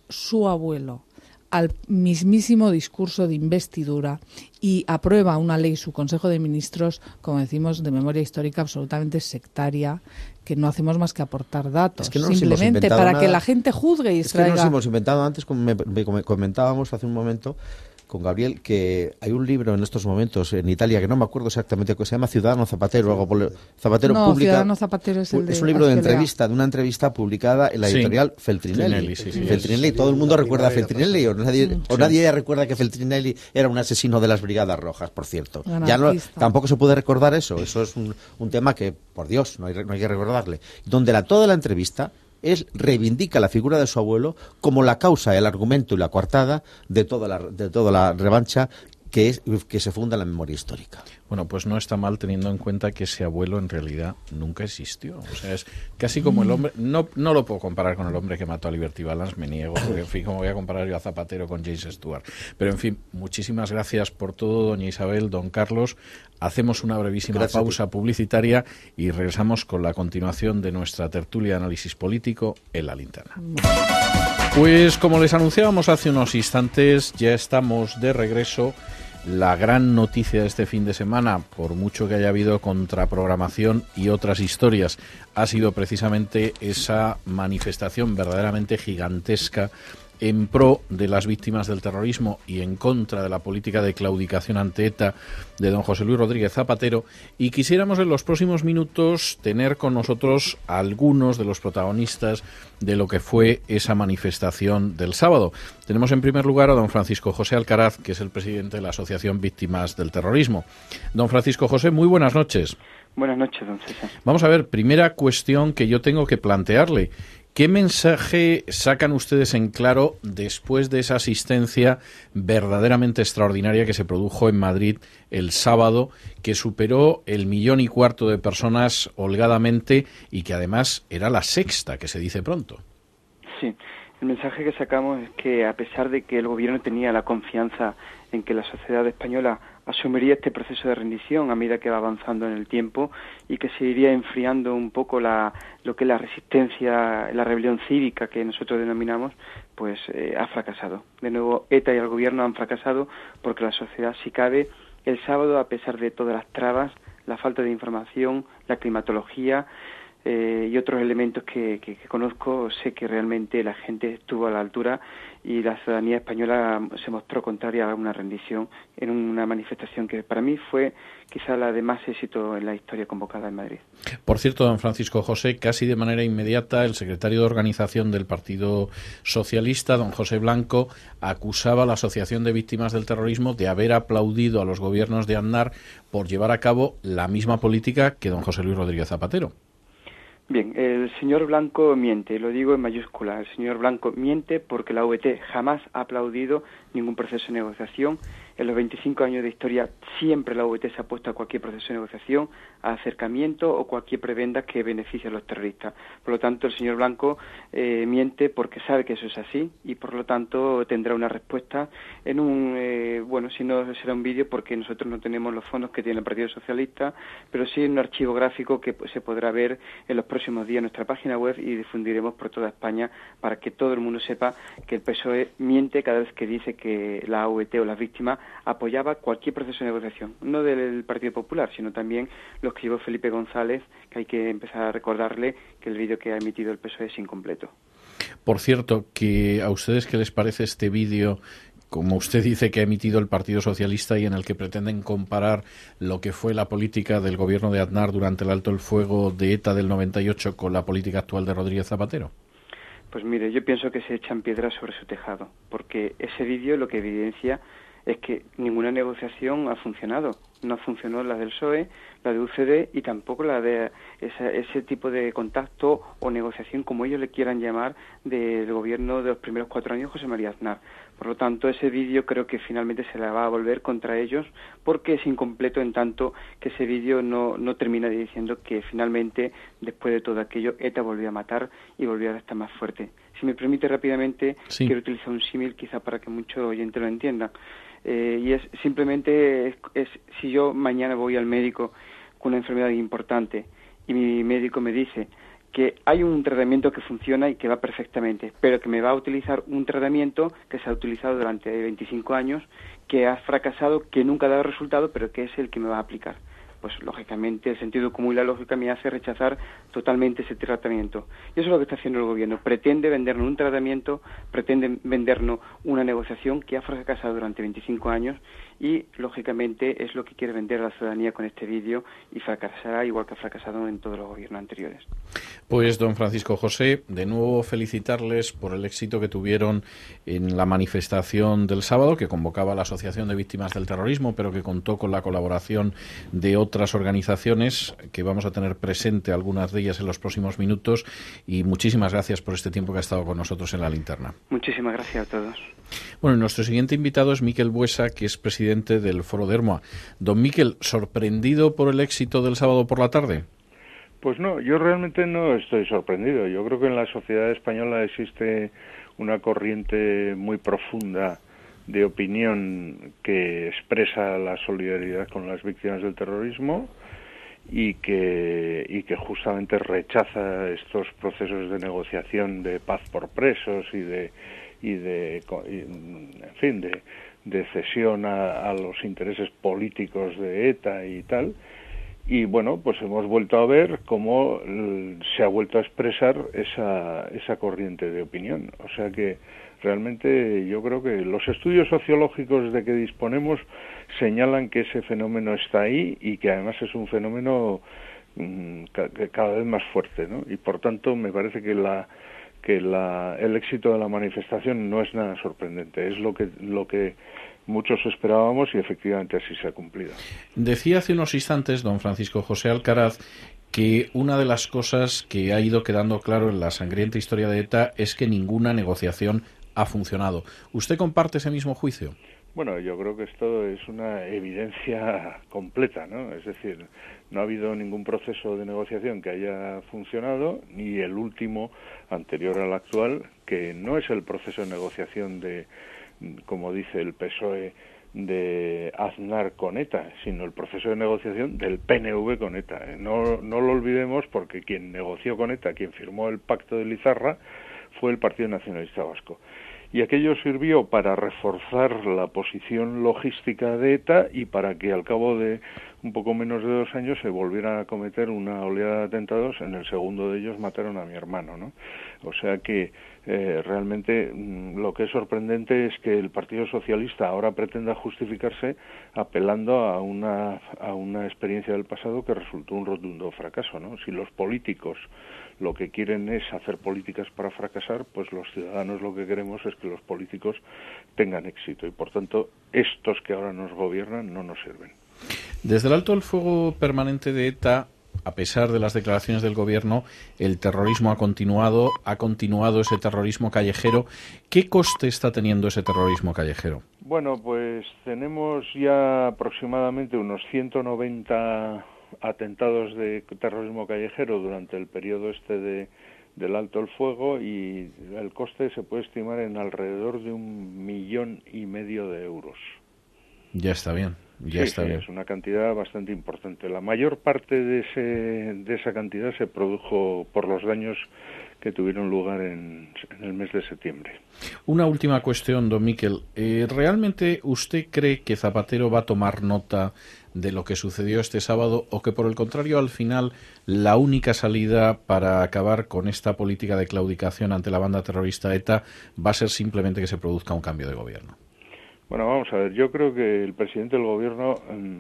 su abuelo al mismísimo discurso de investidura y aprueba una ley, su Consejo de Ministros, como decimos, de memoria histórica absolutamente sectaria, que no hacemos más que aportar datos, es que no simplemente para nada. que la gente juzgue y es extraiga. que nos hemos inventado antes, como me, me comentábamos hace un momento con Gabriel, que hay un libro en estos momentos en Italia que no me acuerdo exactamente, que se llama Ciudadano Zapatero, algo por, Zapatero no, publica, Ciudadano Zapatero es el de es un libro de Azpelea. entrevista, de una entrevista publicada en la sí. editorial Feltrinelli. Feltrinelli, sí, sí, Feltrinelli, es, todo el mundo recuerda a Feltrinelli, o nadie, sí. o nadie recuerda que Feltrinelli era un asesino de las Brigadas Rojas, por cierto. Ya no, Anarquista. tampoco se puede recordar eso, eso es un, un tema que, por Dios, no hay, no hay que recordarle. Donde la, toda la entrevista es reivindica la figura de su abuelo como la causa, el argumento y la coartada de toda la, de toda la revancha que, es, que se funda en la memoria histórica. Bueno, pues no está mal teniendo en cuenta que ese abuelo en realidad nunca existió. O sea, es casi como el hombre... No, no lo puedo comparar con el hombre que mató a Liberty Balance, me niego, porque en fin, como voy a comparar yo a Zapatero con James Stewart. Pero en fin, muchísimas gracias por todo, doña Isabel, don Carlos. Hacemos una brevísima gracias pausa publicitaria y regresamos con la continuación de nuestra tertulia de análisis político en La Linterna. Pues como les anunciábamos hace unos instantes, ya estamos de regreso. La gran noticia de este fin de semana, por mucho que haya habido contraprogramación y otras historias, ha sido precisamente esa manifestación verdaderamente gigantesca en pro de las víctimas del terrorismo y en contra de la política de claudicación ante ETA de don José Luis Rodríguez Zapatero, y quisiéramos en los próximos minutos tener con nosotros a algunos de los protagonistas de lo que fue esa manifestación del sábado. Tenemos en primer lugar a don Francisco José Alcaraz, que es el presidente de la Asociación Víctimas del Terrorismo. Don Francisco José, muy buenas noches. Buenas noches, don César. Vamos a ver, primera cuestión que yo tengo que plantearle. ¿Qué mensaje sacan ustedes en claro después de esa asistencia verdaderamente extraordinaria que se produjo en Madrid el sábado, que superó el millón y cuarto de personas holgadamente y que además era la sexta, que se dice pronto? Sí, el mensaje que sacamos es que a pesar de que el gobierno tenía la confianza en que la sociedad española asumiría este proceso de rendición a medida que va avanzando en el tiempo y que se iría enfriando un poco la, lo que es la resistencia, la rebelión cívica que nosotros denominamos, pues eh, ha fracasado. De nuevo, ETA y el gobierno han fracasado porque la sociedad, si cabe, el sábado, a pesar de todas las trabas, la falta de información, la climatología eh, y otros elementos que, que, que conozco, sé que realmente la gente estuvo a la altura y la ciudadanía española se mostró contraria a una rendición en una manifestación que para mí fue quizá la de más éxito en la historia convocada en Madrid. Por cierto, don Francisco José, casi de manera inmediata el secretario de organización del Partido Socialista, don José Blanco, acusaba a la Asociación de Víctimas del Terrorismo de haber aplaudido a los gobiernos de Aznar por llevar a cabo la misma política que don José Luis Rodríguez Zapatero. Bien, el señor Blanco miente, lo digo en mayúscula. El señor Blanco miente porque la V T jamás ha aplaudido ningún proceso de negociación. En los veinticinco años de historia siempre la V T se ha puesto a cualquier proceso de negociación, a acercamiento o cualquier prebenda que beneficie a los terroristas. Por lo tanto, el señor Blanco eh, miente porque sabe que eso es así y por lo tanto tendrá una respuesta en un, eh, bueno, si no será un vídeo porque nosotros no tenemos los fondos que tiene el Partido Socialista, pero sí en un archivo gráfico que pues, se podrá ver en los próximos días en nuestra página web y difundiremos por toda España para que todo el mundo sepa que el P S O E miente cada vez que dice que la A V T o las víctimas apoyaba cualquier proceso de negociación, no del Partido Popular, sino también los que llevó Felipe González, que hay que empezar a recordarle que el vídeo que ha emitido el P S O E es incompleto. Por cierto, que ¿a ustedes qué les parece este vídeo, como usted dice, que ha emitido el Partido Socialista y en el que pretenden comparar lo que fue la política del gobierno de Aznar durante el alto el fuego de ETA del noventa y ocho con la política actual de Rodríguez Zapatero? Pues mire, yo pienso que se echan piedras sobre su tejado, porque ese vídeo lo que evidencia es que ninguna negociación ha funcionado. No funcionó la del P S O E, la de U C D y tampoco la de esa, ese tipo de contacto o negociación, como ellos le quieran llamar, del gobierno de los primeros cuatro años José María Aznar. Por lo tanto, ese vídeo creo que finalmente se la va a volver contra ellos porque es incompleto en tanto que ese vídeo no, no termina diciendo que finalmente, después de todo aquello, ETA volvió a matar y volvió a estar más fuerte. Si me permite rápidamente, sí. Quiero utilizar un símil quizá para que muchos oyentes lo entiendan. Eh, y es simplemente, es, es si yo mañana voy al médico con una enfermedad importante y mi médico me dice que hay un tratamiento que funciona y que va perfectamente, pero que me va a utilizar un tratamiento que se ha utilizado durante veinticinco años, que ha fracasado, que nunca ha dado resultado, pero que es el que me va a aplicar. Pues lógicamente el sentido común y la lógica me hace rechazar totalmente ese tratamiento. Y eso es lo que está haciendo el gobierno. Pretende vendernos un tratamiento, pretende vendernos una negociación que ha fracasado durante veinticinco años y lógicamente es lo que quiere vender a la ciudadanía con este vídeo y fracasará igual que ha fracasado en todos los gobiernos anteriores. Pues don Francisco José, de nuevo felicitarles por el éxito que tuvieron en la manifestación del sábado que convocaba la Asociación de Víctimas del Terrorismo, pero que contó con la colaboración de otras organizaciones que vamos a tener presente algunas de ellas en los próximos minutos, y muchísimas gracias por este tiempo que ha estado con nosotros en la linterna. Muchísimas gracias a todos. Bueno, nuestro siguiente invitado es Miquel Buesa, que es presidente del Foro de Ermua. Don Miquel, ¿sorprendido por el éxito del sábado por la tarde? Pues no, yo realmente no estoy sorprendido. Yo creo que en la sociedad española existe una corriente muy profunda de opinión que expresa la solidaridad con las víctimas del terrorismo y que y que justamente rechaza estos procesos de negociación de paz por presos y de y de y, en fin de, de cesión a, a los intereses políticos de ETA y tal. Y bueno, pues hemos vuelto a ver cómo se ha vuelto a expresar esa esa corriente de opinión. O sea que realmente yo creo que los estudios sociológicos de que disponemos señalan que ese fenómeno está ahí y que además es un fenómeno mmm, ca cada vez más fuerte, ¿no? Y por tanto me parece que la que la el éxito de la manifestación no es nada sorprendente, es lo que lo que muchos esperábamos y efectivamente así se ha cumplido. Decía hace unos instantes don Francisco José Alcaraz que una de las cosas que ha ido quedando claro en la sangrienta historia de ETA es que ninguna negociación ha funcionado. ¿Usted comparte ese mismo juicio? Bueno, yo creo que esto es una evidencia completa, ¿no? Es decir, no ha habido ningún proceso de negociación que haya funcionado, ni el último anterior al actual, que no es el proceso de negociación de, como dice el P S O E, de Aznar con ETA, sino el proceso de negociación del P N V con ETA. No, no lo olvidemos, porque quien negoció con ETA, quien firmó el pacto de Lizarra, fue el Partido Nacionalista Vasco. Y aquello sirvió para reforzar la posición logística de ETA y para que al cabo de un poco menos de dos años se volviera a cometer una oleada de atentados. En el segundo de ellos mataron a mi hermano, ¿no? O sea que eh, realmente mmm, lo que es sorprendente es que el Partido Socialista ahora pretenda justificarse apelando a una, a una experiencia del pasado que resultó un rotundo fracaso, ¿no? Si los políticos lo que quieren es hacer políticas para fracasar, pues los ciudadanos lo que queremos es que los políticos tengan éxito y por tanto estos que ahora nos gobiernan no nos sirven. Desde el alto el fuego permanente de ETA, a pesar de las declaraciones del gobierno, el terrorismo ha continuado, ha continuado ese terrorismo callejero. ¿Qué coste está teniendo ese terrorismo callejero? Bueno, pues tenemos ya aproximadamente unos ciento noventa atentados de terrorismo callejero durante el periodo este de, del alto el fuego y el coste se puede estimar en alrededor de un millón y medio de euros. Ya está bien, ya sí, está sí, bien. Es una cantidad bastante importante. La mayor parte de, ese, de esa cantidad se produjo por los daños que tuvieron lugar en, en el mes de septiembre. Una última cuestión, don Miquel. Eh, ¿Realmente usted cree que Zapatero va a tomar nota de lo que sucedió este sábado o que, por el contrario, al final la única salida para acabar con esta política de claudicación ante la banda terrorista ETA va a ser simplemente que se produzca un cambio de gobierno? Bueno, vamos a ver. Yo creo que el presidente del gobierno,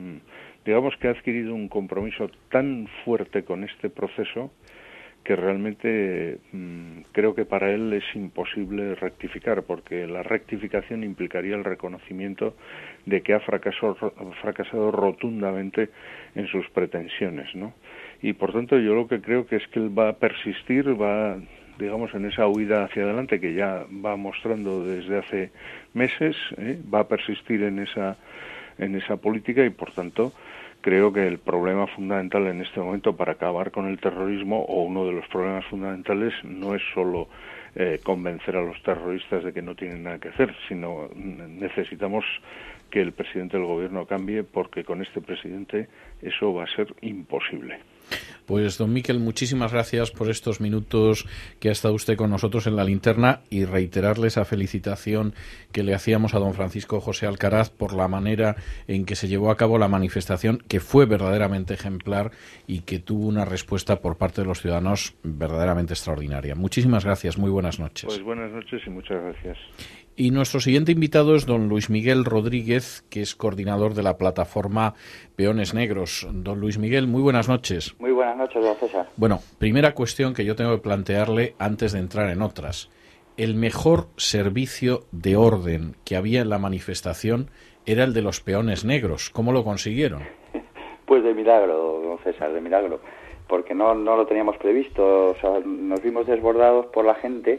digamos que ha adquirido un compromiso tan fuerte con este proceso que realmente mmm, creo que para él es imposible rectificar, porque la rectificación implicaría el reconocimiento de que ha fracasado, fracasado rotundamente en sus pretensiones, ¿no? Y por tanto yo lo que creo que es que él va a persistir, va, digamos, en esa huida hacia adelante que ya va mostrando desde hace meses, ¿eh? va a persistir en esa, en esa política y por tanto creo que el problema fundamental en este momento para acabar con el terrorismo, o uno de los problemas fundamentales, no es solo eh, convencer a los terroristas de que no tienen nada que hacer, sino necesitamos que el presidente del gobierno cambie, porque con este presidente eso va a ser imposible. Pues don Miquel, muchísimas gracias por estos minutos que ha estado usted con nosotros en La Linterna y reiterarle esa felicitación que le hacíamos a don Francisco José Alcaraz por la manera en que se llevó a cabo la manifestación, que fue verdaderamente ejemplar y que tuvo una respuesta por parte de los ciudadanos verdaderamente extraordinaria. Muchísimas gracias, muy buenas noches. Pues buenas noches y muchas gracias. Y nuestro siguiente invitado es don Luis Miguel Rodríguez, que es coordinador de la plataforma Peones Negros. Don Luis Miguel, muy buenas noches. Muy buenas noches, don César. Bueno, primera cuestión que yo tengo que plantearle antes de entrar en otras. El mejor servicio de orden que había en la manifestación era el de los peones negros. ¿Cómo lo consiguieron? Pues de milagro, don César, de milagro. Porque no, no lo teníamos previsto. O sea, nos vimos desbordados por la gente.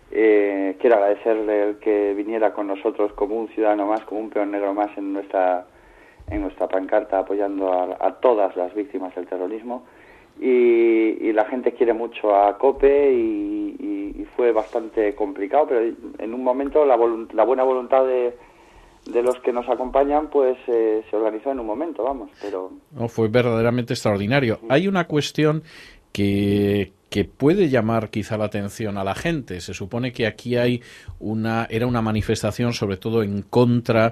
Eh, quiero agradecerle el que viniera con nosotros como un ciudadano más, como un peón negro más en nuestra en nuestra pancarta apoyando a, a todas las víctimas del terrorismo y, y la gente quiere mucho a COPE y, y, y fue bastante complicado, pero en un momento la, volunt- la buena voluntad de, de los que nos acompañan pues eh, se organizó en un momento, vamos, pero... No, fue verdaderamente extraordinario. Hay una cuestión que, que puede llamar quizá la atención a la gente. Se supone que aquí hay una era una manifestación sobre todo en contra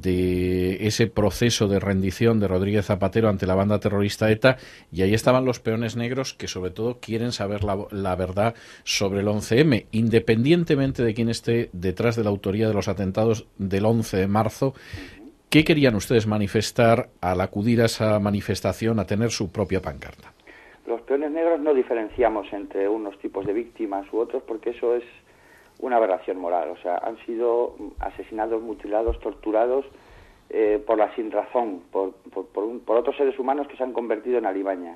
de ese proceso de rendición de Rodríguez Zapatero ante la banda terrorista ETA, y ahí estaban los peones negros que sobre todo quieren saber la, la verdad sobre el once eme, independientemente de quién esté detrás de la autoría de los atentados del once de marzo. ¿Qué querían ustedes manifestar al acudir a esa manifestación a tener su propia pancarta? Los peones negros no diferenciamos entre unos tipos de víctimas u otros porque eso es una aberración moral. O sea, han sido asesinados, mutilados, torturados eh, por la sinrazón, por, por, por, un, por otros seres humanos que se han convertido en alimañas.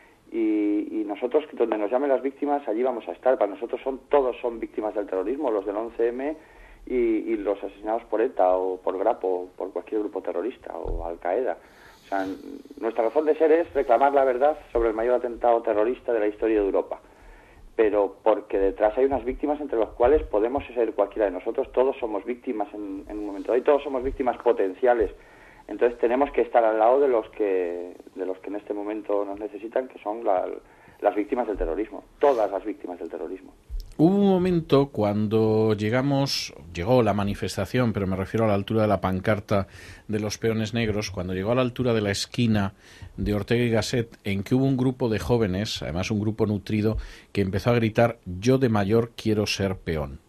Y, y nosotros, donde nos llamen las víctimas, allí vamos a estar. Para nosotros son todos son víctimas del terrorismo, los del once eme y, y los asesinados por ETA o por GRAPO o por cualquier grupo terrorista o Al-Qaeda. O sea, nuestra razón de ser es reclamar la verdad sobre el mayor atentado terrorista de la historia de Europa, pero porque detrás hay unas víctimas entre las cuales podemos ser cualquiera de nosotros, todos somos víctimas en, en un momento dado y todos somos víctimas potenciales. Entonces tenemos que estar al lado de los que de los que en este momento nos necesitan, que son la, las víctimas del terrorismo, todas las víctimas del terrorismo. Hubo un momento cuando llegamos, llegó la manifestación, pero me refiero a la altura de la pancarta de los peones negros, cuando llegó a la altura de la esquina de Ortega y Gasset, en que hubo un grupo de jóvenes, además un grupo nutrido, que empezó a gritar: yo de mayor quiero ser peón.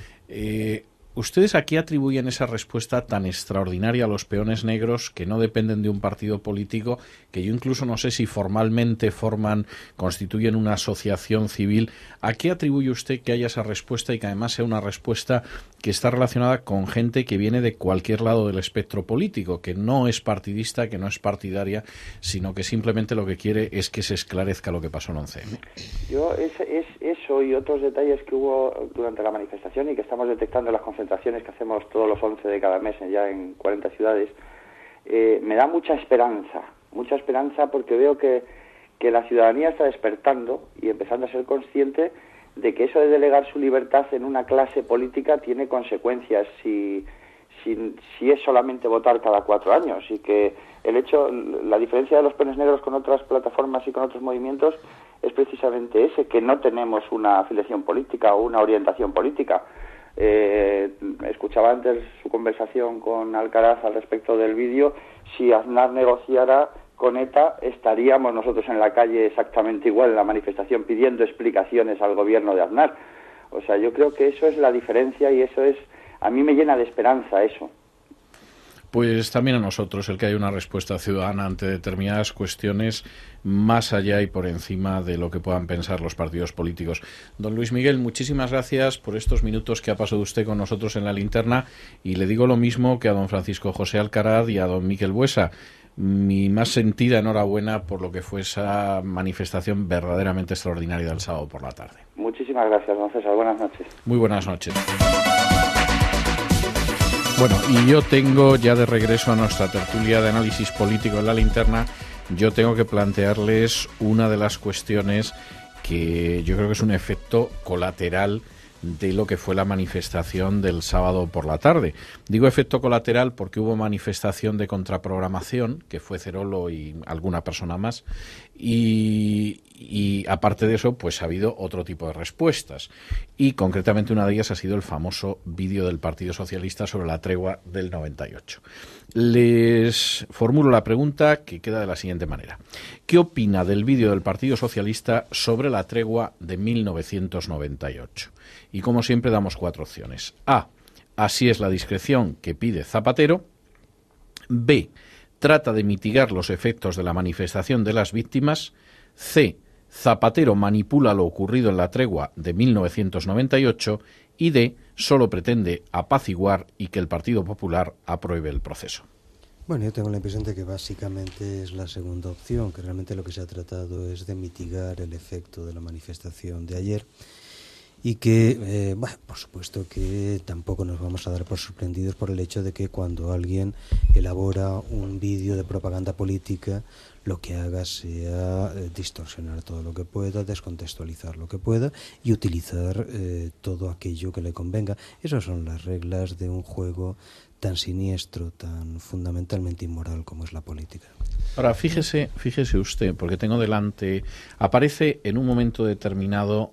Eh, ¿Ustedes a qué atribuyen esa respuesta tan extraordinaria a los peones negros, que no dependen de un partido político, que yo incluso no sé si formalmente forman, constituyen una asociación civil? ¿A qué atribuye usted que haya esa respuesta y que además sea una respuesta que está relacionada con gente que viene de cualquier lado del espectro político, que no es partidista, que no es partidaria, sino que simplemente lo que quiere es que se esclarezca lo que pasó en once eme? Yo es, es eso y otros detalles que hubo durante la manifestación y que estamos detectando en las concentraciones que hacemos todos los once de cada mes ya en cuarenta ciudades, eh, me da mucha esperanza, mucha esperanza porque veo que, que la ciudadanía está despertando y empezando a ser consciente de que eso de delegar su libertad en una clase política tiene consecuencias si, si, si es solamente votar cada cuatro años, y que el hecho, la diferencia de los peones negros con otras plataformas y con otros movimientos es precisamente ese, que no tenemos una afiliación política o una orientación política. Eh, escuchaba antes su conversación con Alcaraz al respecto del vídeo. Si Aznar negociara con ETA, estaríamos nosotros en la calle exactamente igual en la manifestación pidiendo explicaciones al gobierno de Aznar. O sea, yo creo que eso es la diferencia y eso es, a mí me llena de esperanza eso. Pues también a nosotros el que haya una respuesta ciudadana ante determinadas cuestiones más allá y por encima de lo que puedan pensar los partidos políticos. Don Luis Miguel, muchísimas gracias por estos minutos que ha pasado usted con nosotros en La Linterna, y le digo lo mismo que a don Francisco José Alcaraz y a don Miquel Buesa. Mi más sentida enhorabuena por lo que fue esa manifestación verdaderamente extraordinaria del sábado por la tarde. Muchísimas gracias, don César. Buenas noches. Muy buenas noches. Bueno, y yo tengo ya de regreso a nuestra tertulia de análisis político en La Linterna. Yo tengo que plantearles una de las cuestiones que yo creo que es un efecto colateral de lo que fue la manifestación del sábado por la tarde. Digo efecto colateral porque hubo manifestación de contraprogramación, que fue Cerolo y alguna persona más, y, y aparte de eso, pues ha habido otro tipo de respuestas. Y concretamente una de ellas ha sido el famoso vídeo del Partido Socialista sobre la tregua del noventa y ocho. Les formulo la pregunta que queda de la siguiente manera. ¿Qué opina del vídeo del Partido Socialista sobre la tregua de mil novecientos noventa y ocho? Y como siempre damos cuatro opciones. A. Así es la discreción que pide Zapatero. B. Trata de mitigar los efectos de la manifestación de las víctimas. C. Zapatero manipula lo ocurrido en la tregua de mil novecientos noventa y ocho. Y D. Solo pretende apaciguar y que el Partido Popular apruebe el proceso. Bueno, yo tengo la impresión de que básicamente es la segunda opción, que realmente lo que se ha tratado es de mitigar el efecto de la manifestación de ayer. Y que, eh, bueno, por supuesto que tampoco nos vamos a dar por sorprendidos por el hecho de que cuando alguien elabora un vídeo de propaganda política, lo que haga sea eh, distorsionar todo lo que pueda, descontextualizar lo que pueda y utilizar eh, todo aquello que le convenga. Esas son las reglas de un juego tan siniestro, tan fundamentalmente inmoral como es la política. Ahora, fíjese, fíjese usted, porque tengo delante, aparece en un momento determinado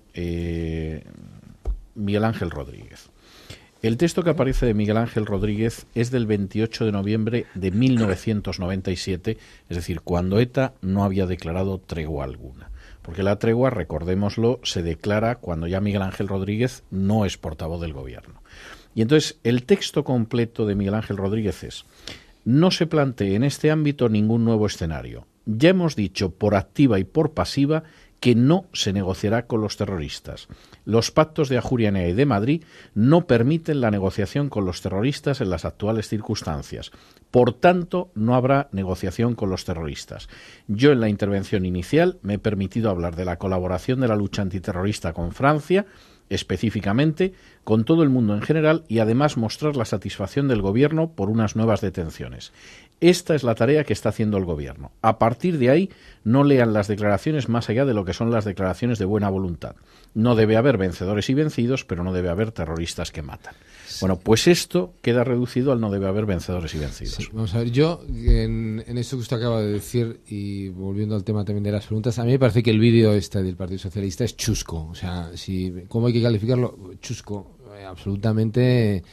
eh, Miguel Ángel Rodríguez. El texto que aparece de Miguel Ángel Rodríguez es del veintiocho de noviembre de mil novecientos noventa y siete, es decir, cuando ETA no había declarado tregua alguna. Porque la tregua, recordémoslo, se declara cuando ya Miguel Ángel Rodríguez no es portavoz del gobierno. Y entonces el texto completo de Miguel Ángel Rodríguez es: no se plantee en este ámbito ningún nuevo escenario. Ya hemos dicho por activa y por pasiva que no se negociará con los terroristas. Los pactos de Ajuria Enea y de Madrid no permiten la negociación con los terroristas en las actuales circunstancias. Por tanto, no habrá negociación con los terroristas. Yo en la intervención inicial me he permitido hablar de la colaboración de la lucha antiterrorista con Francia, específicamente, con todo el mundo en general, y además mostrar la satisfacción del Gobierno por unas nuevas detenciones. Esta es la tarea que está haciendo el Gobierno. A partir de ahí, no lean las declaraciones más allá de lo que son las declaraciones de buena voluntad. No debe haber vencedores y vencidos, pero no debe haber terroristas que matan. Sí. Bueno, pues esto queda reducido al no debe haber vencedores y vencidos. Sí, vamos a ver, yo en, en esto que usted acaba de decir, y volviendo al tema también de las preguntas, a mí me parece que el vídeo este del Partido Socialista es chusco. O sea, si ¿cómo hay que calificarlo? Chusco, eh, absolutamente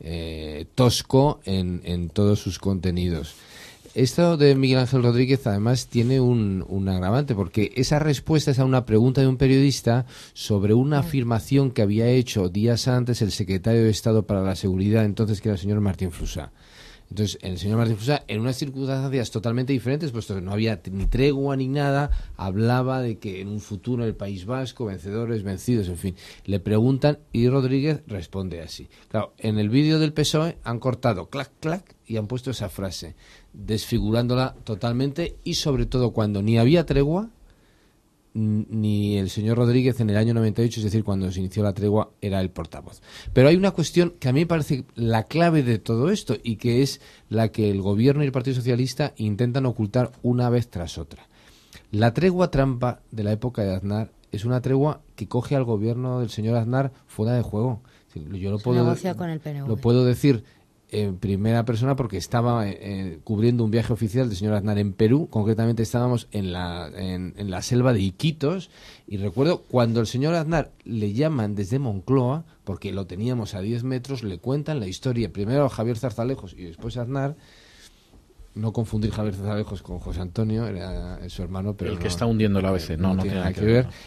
eh, tosco en, en todos sus contenidos. Esto de Miguel Ángel Rodríguez además tiene un, un agravante, porque esa respuesta es a una pregunta de un periodista sobre una afirmación que había hecho días antes el secretario de Estado para la Seguridad, entonces, que era el señor Martín Flusá. Entonces, el señor Martín Flusá, en unas circunstancias totalmente diferentes, puesto que no había ni tregua ni nada, hablaba de que en un futuro el País Vasco, vencedores, vencidos, en fin. Le preguntan y Rodríguez responde así. Claro, en el vídeo del P S O E han cortado clac, clac y han puesto esa frase, desfigurándola totalmente, y sobre todo cuando ni había tregua, ni el señor Rodríguez en el año noventa y ocho, es decir, cuando se inició la tregua, era el portavoz. Pero hay una cuestión que a mí me parece la clave de todo esto, y que es la que el Gobierno y el Partido Socialista intentan ocultar una vez tras otra. La tregua trampa de la época de Aznar es una tregua que coge al Gobierno del señor Aznar fuera de juego. Yo lo puedo, negocia con el P N V. Lo puedo decir en primera persona porque estaba eh, cubriendo un viaje oficial del señor Aznar en Perú. Concretamente estábamos en la, en, en la selva de Iquitos, y recuerdo cuando el señor Aznar le llaman desde Moncloa, porque lo teníamos a diez metros, le cuentan la historia, primero a Javier Zarzalejos y después a Aznar. No confundir Javier Zarzalejos con José Antonio, era su hermano, pero el que no, está hundiendo el A B C, no, no, no tiene nada que ver. ver.